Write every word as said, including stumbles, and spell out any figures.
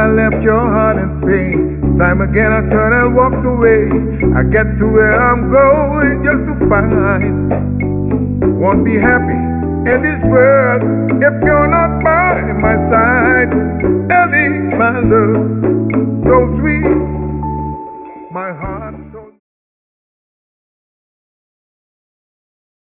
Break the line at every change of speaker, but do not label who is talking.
left your heart in pain. Time again I turn and walked away. I get to where I'm going just to find. Won't be happy in this world if you're not by my side. Ellie, my love, so sweet.